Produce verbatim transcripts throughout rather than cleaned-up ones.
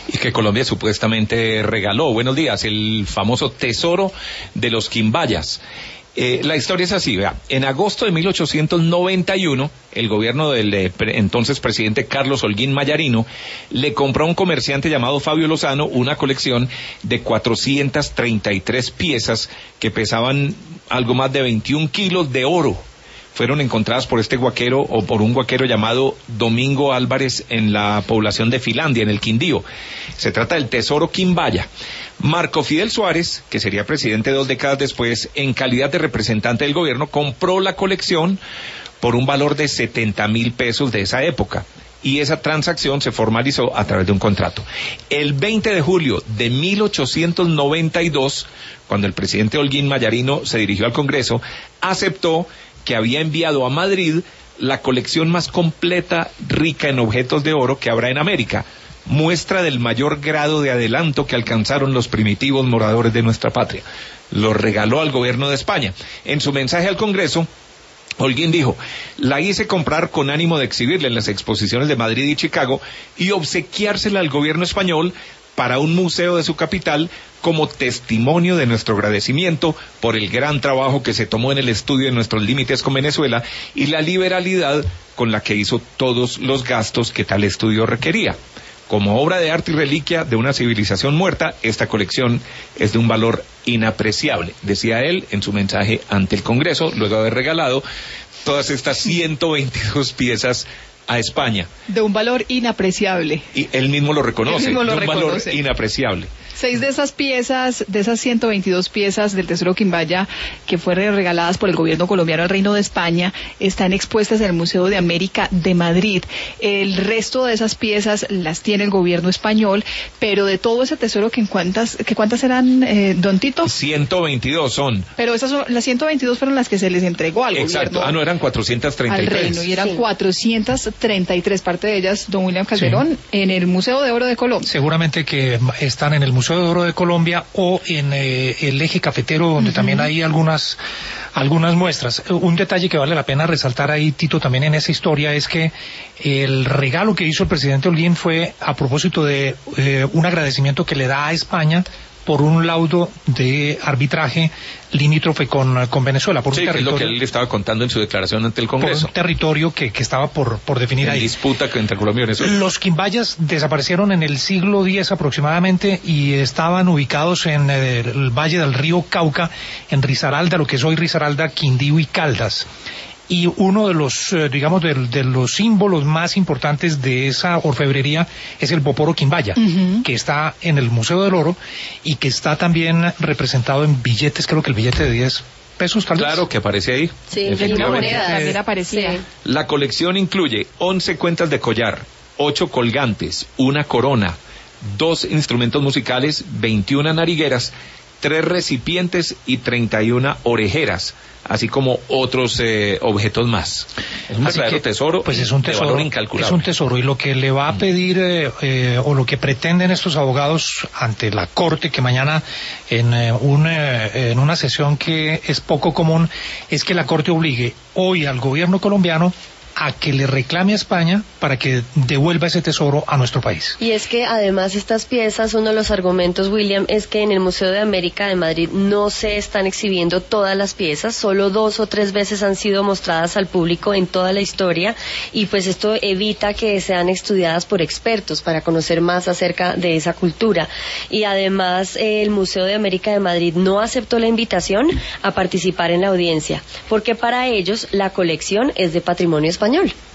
y que Colombia supuestamente regaló. Buenos días, el famoso tesoro de los quimbayas. Eh, la historia es así, vea. En agosto de mil ochocientos noventa y uno, el gobierno del eh, pre, entonces presidente Carlos Holguín Mayarino le compró a un comerciante llamado Fabio Lozano una colección de cuatrocientas treinta y tres piezas que pesaban algo más de veintiún kilos de oro. Fueron encontradas por este guaquero o por un guaquero llamado Domingo Álvarez en la población de Filandia, en el Quindío. Se trata del tesoro quimbaya. Marco Fidel Suárez, que sería presidente dos décadas después, en calidad de representante del gobierno, compró la colección por un valor de setenta mil pesos de esa época. Y esa transacción se formalizó a través de un contrato. El veinte de julio de mil ochocientos noventa y dos, cuando el presidente Holguín Mayarino se dirigió al Congreso, aceptó que había enviado a Madrid la colección más completa, rica en objetos de oro que habrá en América, muestra del mayor grado de adelanto que alcanzaron los primitivos moradores de nuestra patria. Lo regaló al gobierno de España. En su mensaje al Congreso, Holguín dijo: la hice comprar con ánimo de exhibirla en las exposiciones de Madrid y Chicago y obsequiársela al gobierno español para un museo de su capital como testimonio de nuestro agradecimiento por el gran trabajo que se tomó en el estudio de nuestros límites con Venezuela y la liberalidad con la que hizo todos los gastos que tal estudio requería. Como obra de arte y reliquia de una civilización muerta, esta colección es de un valor inapreciable, decía él en su mensaje ante el Congreso, luego de haber regalado todas estas ciento veintidós piezas a España. De un valor inapreciable. Y él mismo lo reconoce, mismo lo de un reconoce. valor inapreciable. Seis de esas piezas, de esas ciento veintidós piezas del tesoro quimbaya que fueron regaladas por el gobierno colombiano al Reino de España, están expuestas en el Museo de América de Madrid. El resto de esas piezas las tiene el gobierno español, pero de todo ese tesoro, ¿que cuántas, que cuántas eran, eh, don Tito? ciento veintidós son. Pero esas son, las ciento veintidós fueron las que se les entregó al Exacto. gobierno. Ah, no, eran cuatrocientas treinta y tres. Al Reino, y eran sí. cuatrocientas treinta y tres, parte de ellas, don William Calderón, sí. En el Museo de Oro de Colombia. Seguramente que están en el Museo de Oro de Colombia o en eh, el eje cafetero, donde uh-huh. también hay algunas algunas muestras. Un detalle que vale la pena resaltar ahí, Tito, también en esa historia, es que el regalo que hizo el presidente Holguín fue a propósito de eh, un agradecimiento que le da a España por un laudo de arbitraje limítrofe con, con Venezuela, por sí, un territorio, que es lo que él le estaba contando en su declaración ante el Congreso. Por un territorio que, que estaba por, por definir en ahí. disputa entre Colombia y Venezuela. Los quimbayas desaparecieron en el siglo diez aproximadamente y estaban ubicados en eh, el valle del río Cauca, en Risaralda, lo que es hoy Risaralda, Quindío y Caldas. Y uno de los, eh, digamos, de, de los símbolos más importantes de esa orfebrería es el poporo quimbaya, uh-huh. que está en el Museo del Oro y que está también representado en billetes, creo que el billete de diez pesos, tal vez. Claro, que aparece ahí. Sí, efectivamente. una moneda también aparecía. Sí. La colección incluye once cuentas de collar, ocho colgantes, una corona, dos instrumentos musicales, veintiuna narigueras, tres recipientes y treinta y una orejeras, así como otros eh, objetos más. Es un así verdadero que, tesoro, pues es un tesoro, de valor incalculable. Es un tesoro, y lo que le va a pedir eh, eh, o lo que pretenden estos abogados ante la Corte, que mañana en, eh, un, eh, en una sesión que es poco común, es que la Corte obligue hoy al gobierno colombiano a que le reclame a España para que devuelva ese tesoro a nuestro país. Y es que además estas piezas, uno de los argumentos, William, es que en el Museo de América de Madrid no se están exhibiendo todas las piezas, solo dos o tres veces han sido mostradas al público en toda la historia, y pues esto evita que sean estudiadas por expertos para conocer más acerca de esa cultura. Y además eh, el Museo de América de Madrid no aceptó la invitación a participar en la audiencia, porque para ellos la colección es de patrimonio español.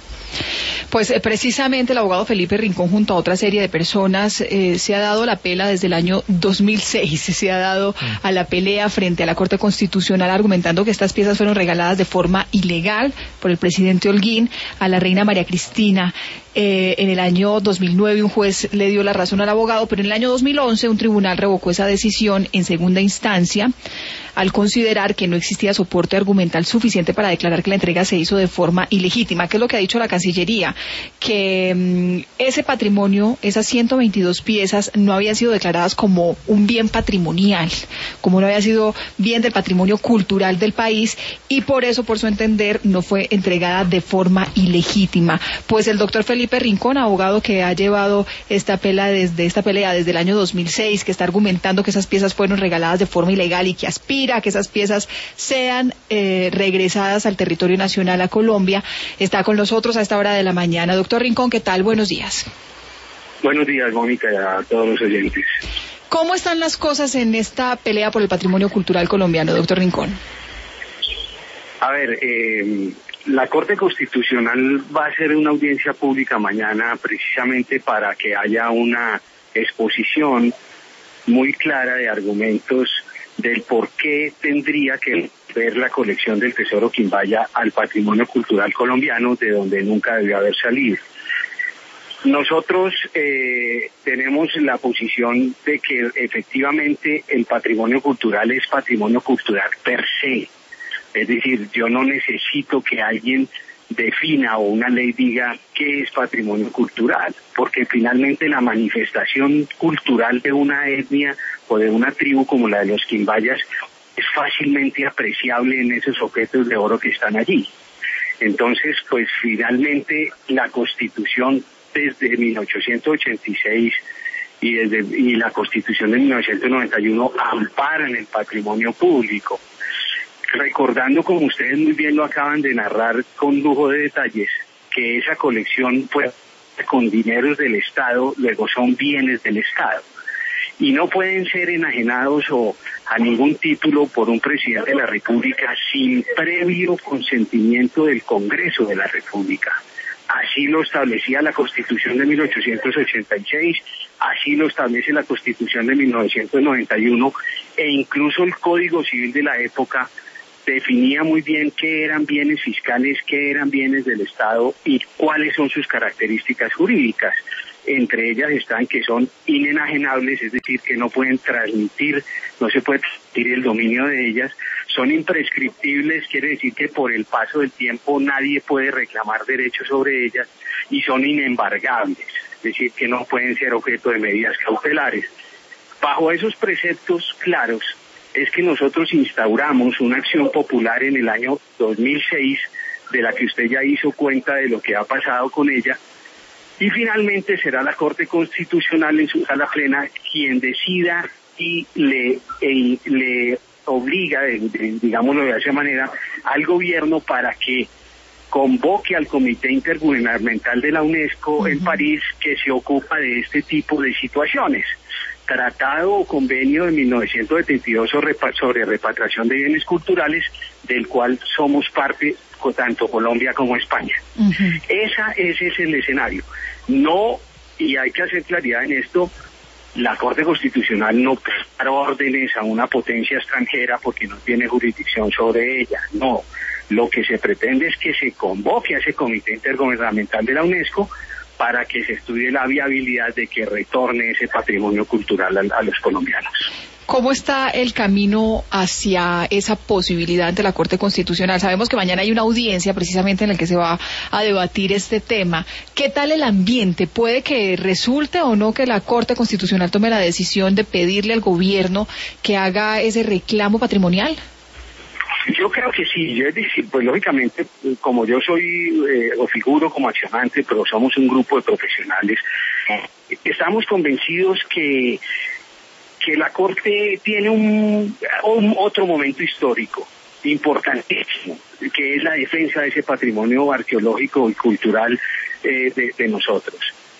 Pues eh, precisamente el abogado Felipe Rincón, junto a otra serie de personas, eh, se ha dado la pela desde el año dos mil seis, se ha dado a la pelea frente a la Corte Constitucional, argumentando que estas piezas fueron regaladas de forma ilegal por el presidente Holguín a la reina María Cristina. Eh, en el año dos mil nueve un juez le dio la razón al abogado, pero en el año dos mil once un tribunal revocó esa decisión en segunda instancia al considerar que no existía soporte argumental suficiente para declarar que la entrega se hizo de forma ilegítima. ¿Qué es lo que ha dicho la Cancillería? Que mmm, ese patrimonio, esas ciento veintidós piezas, no habían sido declaradas como un bien patrimonial, como no había sido bien del patrimonio cultural del país, y por eso, por su entender, no fue entregada de forma ilegítima. Pues el doctor Felipe Felipe Rincón, abogado que ha llevado esta pelea desde esta pelea desde el año dos mil seis, que está argumentando que esas piezas fueron regaladas de forma ilegal y que aspira a que esas piezas sean eh, regresadas al territorio nacional, a Colombia. Está con nosotros a esta hora de la mañana. Doctor Rincón, ¿qué tal? Buenos días. Buenos días, Mónica, y a todos los oyentes. ¿Cómo están las cosas en esta pelea por el patrimonio cultural colombiano, doctor Rincón? A ver, eh, la Corte Constitucional va a hacer una audiencia pública mañana precisamente para que haya una exposición muy clara de argumentos del por qué tendría que ver la colección del Tesoro Quimbaya al patrimonio cultural colombiano, de donde nunca debió haber salido. Nosotros eh, tenemos la posición de que efectivamente el patrimonio cultural es patrimonio cultural per se. Es decir, yo no necesito que alguien defina o una ley diga qué es patrimonio cultural, porque finalmente la manifestación cultural de una etnia o de una tribu como la de los quimbayas es fácilmente apreciable en esos objetos de oro que están allí. Entonces, pues finalmente la Constitución desde mil ochocientos ochenta y seis y, desde, y la Constitución de mil novecientos noventa y uno amparan el patrimonio público. Recordando, como ustedes muy bien lo acaban de narrar con lujo de detalles, que esa colección fue con dineros del Estado, luego son bienes del Estado, y no pueden ser enajenados o a ningún título por un presidente de la República sin previo consentimiento del Congreso de la República. Así lo establecía la Constitución de mil ochocientos ochenta y seis, así lo establece la Constitución de mil novecientos noventa y uno, e incluso el Código Civil de la época definía muy bien qué eran bienes fiscales, qué eran bienes del Estado y cuáles son sus características jurídicas. Entre ellas están que son inenajenables, es decir, que no pueden transmitir, no se puede transmitir el dominio de ellas, son imprescriptibles, quiere decir que por el paso del tiempo nadie puede reclamar derechos sobre ellas, y son inembargables, es decir, que no pueden ser objeto de medidas cautelares. Bajo esos preceptos claros es que nosotros instauramos una acción popular en el año dos mil seis, de la que usted ya hizo cuenta de lo que ha pasado con ella, y finalmente será la Corte Constitucional en su sala plena quien decida y le, e, le obliga, de, de, digámoslo de esa manera, al gobierno para que convoque al Comité Intergubernamental de la UNESCO uh-huh. en París, que se ocupa de este tipo de situaciones. Tratado o convenio de mil novecientos setenta y dos sobre, sobre repatriación de bienes culturales, del cual somos parte tanto Colombia como España. Uh-huh. Esa, ese es el escenario. No, y hay que hacer claridad en esto, la Corte Constitucional no presta órdenes a una potencia extranjera porque no tiene jurisdicción sobre ella. No, lo que se pretende es que se convoque a ese Comité Intergubernamental de la UNESCO para que se estudie la viabilidad de que retorne ese patrimonio cultural a, a los colombianos. ¿Cómo está el camino hacia esa posibilidad ante la Corte Constitucional? Sabemos que mañana hay una audiencia precisamente en la que se va a debatir este tema. ¿Qué tal el ambiente? ¿Puede que resulte o no que la Corte Constitucional tome la decisión de pedirle al gobierno que haga ese reclamo patrimonial? Yo creo que sí, yo es decir, pues lógicamente, como yo soy eh, o figuro como accionante, pero somos un grupo de profesionales, estamos convencidos que que la Corte tiene un, un otro momento histórico importantísimo, que es la defensa de ese patrimonio arqueológico y cultural eh, de, de nosotros.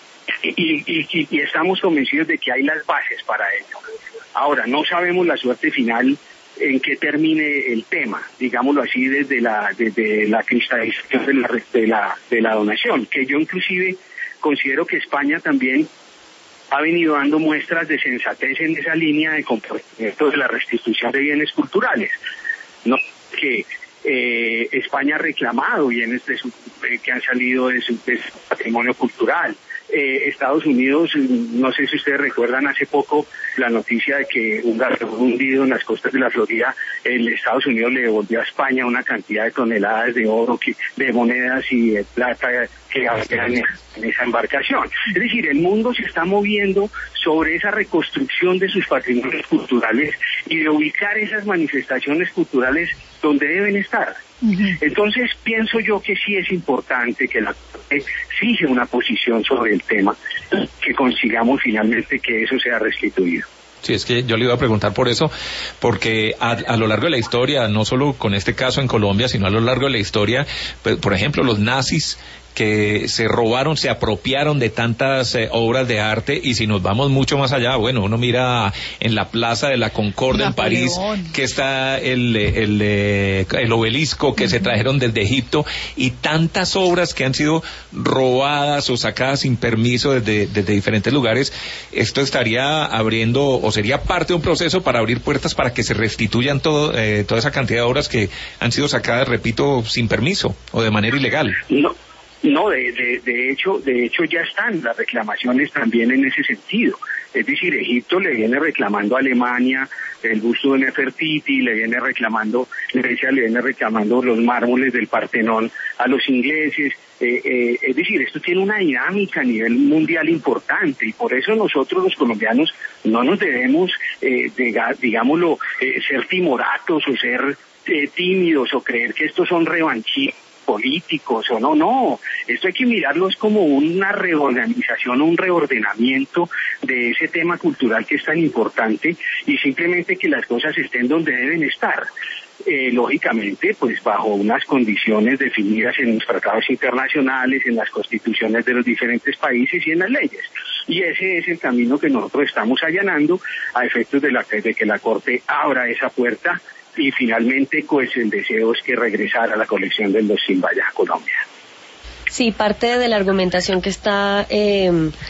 Y, y, y estamos convencidos de que hay las bases para ello. Ahora, no sabemos la suerte final en que termine el tema, digámoslo así, desde la desde la cristalización de la, de la, de la donación, que yo inclusive considero que España también ha venido dando muestras de sensatez en esa línea de comportamiento de la restitución de bienes culturales. No que eh, España ha reclamado bienes de su, eh, que han salido de su, de su patrimonio cultural. Eh, Estados Unidos, no sé si ustedes recuerdan hace poco la noticia de que un barco hundido en las costas de la Florida, el Estados Unidos le devolvió a España una cantidad de toneladas de oro, que, de monedas y de plata que había en, en esa embarcación. Es decir, el mundo se está moviendo sobre esa reconstrucción de sus patrimonios culturales y de ubicar esas manifestaciones culturales donde deben estar. Uh-huh. Entonces pienso yo que sí es importante que la Corte fije una posición sobre el tema, que consigamos finalmente que eso sea restituido. Sí, es que yo le iba a preguntar por eso, porque a, a lo largo de la historia, no solo con este caso en Colombia, sino a lo largo de la historia, pues, por ejemplo, los nazis que se robaron, se apropiaron de tantas eh, obras de arte, y si nos vamos mucho más allá, bueno, uno mira en la Plaza de la Concordia en París, que está el, el, el, el obelisco que uh-huh. se trajeron desde Egipto, y tantas obras que han sido robadas o sacadas sin permiso desde, desde diferentes lugares. Esto estaría abriendo, o sería parte de un proceso para abrir puertas para que se restituyan todo, eh, toda esa cantidad de obras que han sido sacadas, repito, sin permiso o de manera ilegal. No. No, de, de, de hecho, de hecho ya están las reclamaciones también en ese sentido. Es decir, Egipto le viene reclamando a Alemania el busto de Nefertiti, le viene reclamando, Grecia le viene reclamando los mármoles del Partenón a los ingleses. Eh, eh, es decir, esto tiene una dinámica a nivel mundial importante, y por eso nosotros los colombianos no nos debemos, eh, de, digámoslo, eh, ser timoratos o ser eh, tímidos o creer que estos son revanchistas políticos o no, no, esto hay que mirarlo es como una reorganización o un reordenamiento de ese tema cultural que es tan importante, y simplemente que las cosas estén donde deben estar. Eh, lógicamente, pues bajo unas condiciones definidas en los tratados internacionales, en las constituciones de los diferentes países y en las leyes. Y ese es el camino que nosotros estamos allanando a efectos de, la, de que la Corte abra esa puerta, y finalmente pues el deseo es que regresara a la colección de los Quimbaya a Colombia. Sí, parte de la argumentación que está eh,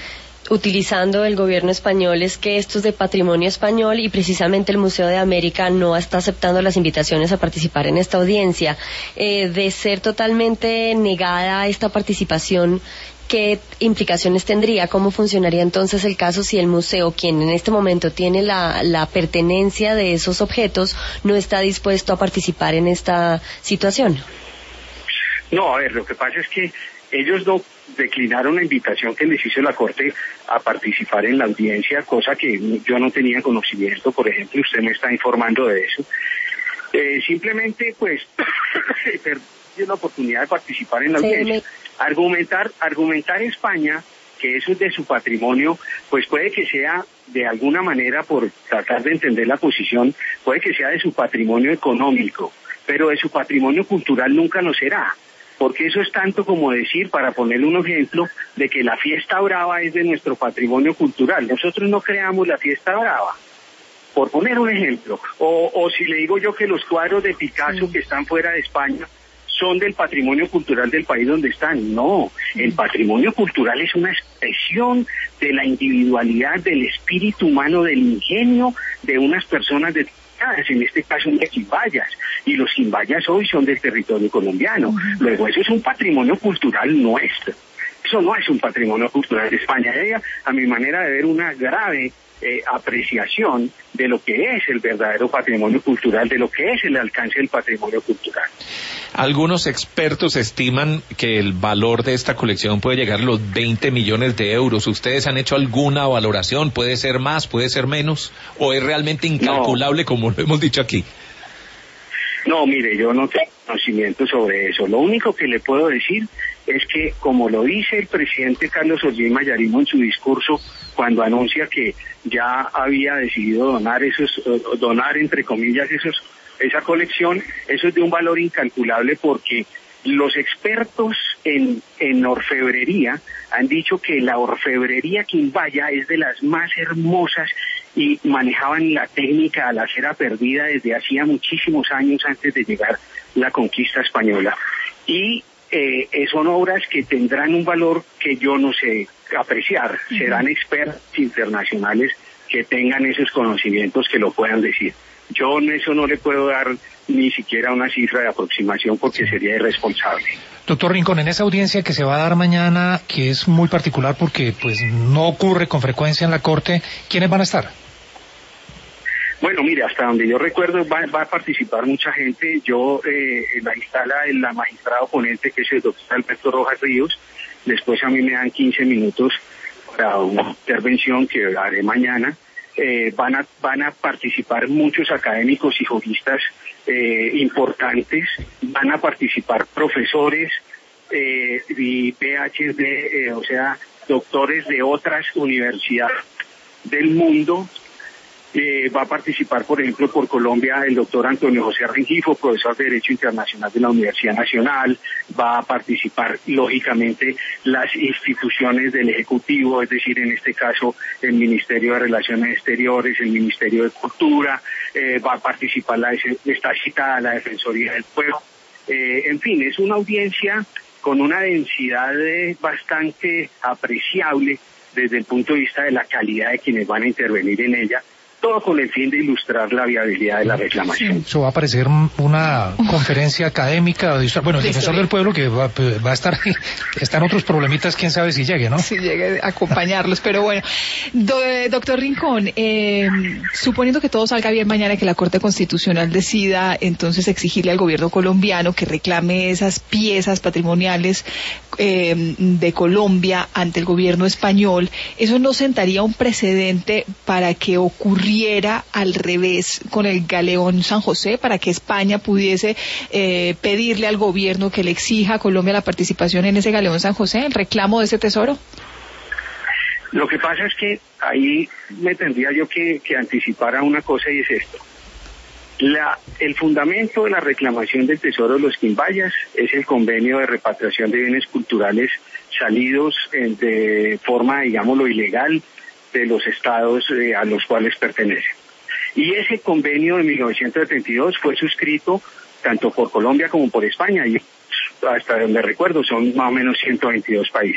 utilizando el gobierno español es que esto es de patrimonio español, y precisamente el Museo de América no está aceptando las invitaciones a participar en esta audiencia. Eh, de ser totalmente negada esta participación, ¿qué implicaciones tendría? ¿Cómo funcionaría entonces el caso si el museo, quien en este momento tiene la, la pertenencia de esos objetos, no está dispuesto a participar en esta situación? No, a ver, lo que pasa es que ellos no declinaron la invitación que les hizo la Corte a participar en la audiencia, cosa que yo no tenía conocimiento, por ejemplo, usted me está informando de eso. Eh, simplemente, pues, perdí la oportunidad de participar en la sí, audiencia. Me... Argumentar, argumentar España que eso es de su patrimonio, pues puede que sea de alguna manera, por tratar de entender la posición, puede que sea de su patrimonio económico, pero de su patrimonio cultural nunca lo será. Porque eso es tanto como decir, para ponerle un ejemplo, de que la fiesta brava es de nuestro patrimonio cultural. Nosotros no creamos la fiesta brava, por poner un ejemplo. O, o si le digo yo que los cuadros de Picasso que están fuera de España son del patrimonio cultural del país donde están. No, el patrimonio cultural es una expresión de la individualidad, del espíritu humano, del ingenio de unas personas de en este caso de Quimbayas, y los Quimbayas hoy son del territorio colombiano. Uh-huh. Luego eso es un patrimonio cultural nuestro, eso no es un patrimonio cultural de España. Ella, a mi manera de ver, una grave eh, apreciación de lo que es el verdadero patrimonio cultural, de lo que es el alcance del patrimonio cultural. Algunos expertos estiman que el valor de esta colección puede llegar a los veinte millones de euros. ¿Ustedes han hecho alguna valoración? ¿Puede ser más? ¿Puede ser menos? ¿O es realmente incalculable, no, como lo hemos dicho aquí? No, mire, yo no tengo conocimiento sobre eso. Lo único que le puedo decir es que, como lo dice el presidente Carlos Ollín Mayarimo en su discurso, cuando anuncia que ya había decidido donar esos, donar entre comillas esos esa colección, eso es de un valor incalculable, porque los expertos en, en orfebrería han dicho que la orfebrería quimbaya es de las más hermosas, y manejaban la técnica a la cera perdida desde hacía muchísimos años antes de llegar la conquista española. Y eh, son obras que tendrán un valor que yo no sé apreciar. Serán expertos internacionales que tengan esos conocimientos que lo puedan decir. Yo en eso no le puedo dar ni siquiera una cifra de aproximación, porque sería irresponsable. Doctor Rincón, en esa audiencia que se va a dar mañana, que es muy particular porque pues no ocurre con frecuencia en la Corte, ¿quiénes van a estar? Bueno, mire, hasta donde yo recuerdo va, va a participar mucha gente. Yo eh, la instala el la magistrado ponente, que es el doctor Alberto Rojas Ríos. Después a mí me dan quince minutos para una intervención que haré mañana. Eh, van a van a participar muchos académicos y juristas eh, importantes, van a participar profesores eh, y P H D, eh, o sea, doctores de otras universidades del mundo. Eh, va a participar, por ejemplo, por Colombia el doctor Antonio José Rengifo, profesor de Derecho Internacional de la Universidad Nacional. Va a participar, lógicamente, las instituciones del Ejecutivo, es decir, en este caso, el Ministerio de Relaciones Exteriores, el Ministerio de Cultura. Eh, va a participar, la, está citada la Defensoría del Pueblo. Eh, en fin, es una audiencia con una densidad eh, bastante apreciable desde el punto de vista de la calidad de quienes van a intervenir en ella, todo con el fin de ilustrar la viabilidad de la reclamación. Eso va a parecer una conferencia académica. Bueno, el defensor del pueblo que va, va a estar, están otros problemitas, quién sabe si llegue, ¿no? Si llegue a acompañarlos, pero bueno. Do, doctor Rincón, eh, suponiendo que todo salga bien mañana, que la Corte Constitucional decida entonces exigirle al gobierno colombiano que reclame esas piezas patrimoniales eh, de Colombia ante el gobierno español, ¿eso no sentaría un precedente para que ocurriera al revés con el galeón San José, para que España pudiese eh, pedirle al gobierno que le exija a Colombia la participación en ese galeón San José, el reclamo de ese tesoro? Lo que pasa es que ahí me tendría yo que, que anticipar a una cosa, y es esto. La, el fundamento de la reclamación del tesoro de los Quimbayas es el convenio de repatriación de bienes culturales salidos en, de forma, digámoslo, ilegal de los estados eh, a los cuales pertenecen. Y ese convenio de mil novecientos setenta y dos fue suscrito tanto por Colombia como por España, y hasta donde recuerdo son más o menos ciento veintidós países.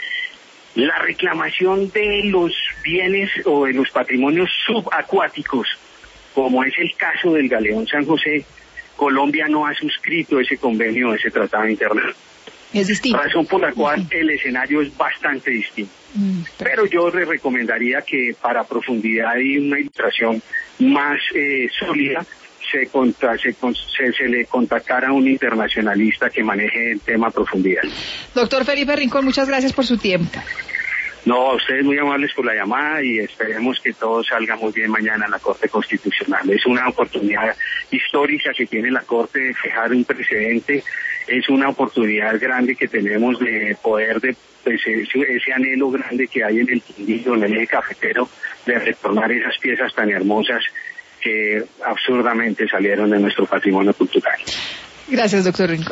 La reclamación de los bienes o de los patrimonios subacuáticos, como es el caso del galeón San José, Colombia no ha suscrito ese convenio, ese tratado internacional. Es distinto. Razón por la cual el escenario es bastante distinto. Mm, pero yo le recomendaría que para profundidad y una ilustración más eh, sólida se, contra, se, se, se le contactara a un internacionalista que maneje el tema a profundidad. Doctor Felipe Rincón, muchas gracias por su tiempo. No, ustedes muy amables por la llamada y esperemos que todo salga muy bien mañana en la Corte Constitucional. Es una oportunidad histórica que tiene la Corte de fijar un precedente. Es una oportunidad grande que tenemos de poder, de pues, ese, ese anhelo grande que hay en el Quindío, en el eje cafetero, de retornar esas piezas tan hermosas que absurdamente salieron de nuestro patrimonio cultural. Gracias, doctor Rincón.